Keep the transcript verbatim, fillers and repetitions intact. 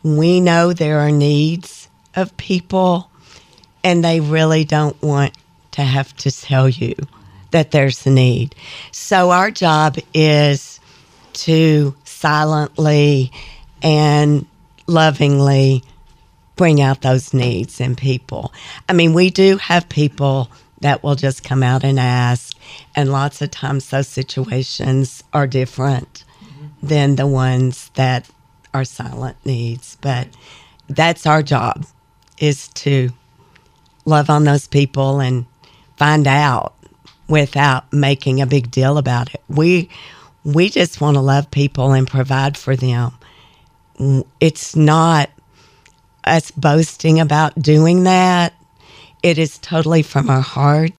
we know there are needs of people, and they really don't want to have to tell you that there's a need. So our job is to silently and lovingly bring out those needs in people. I mean, we do have people that will just come out and ask, and lots of times those situations are different mm-hmm. than the ones that are silent needs. But that's our job, is to love on those people and find out without making a big deal about it. We we just want to love people and provide for them. It's not us boasting about doing that. It is totally from our heart,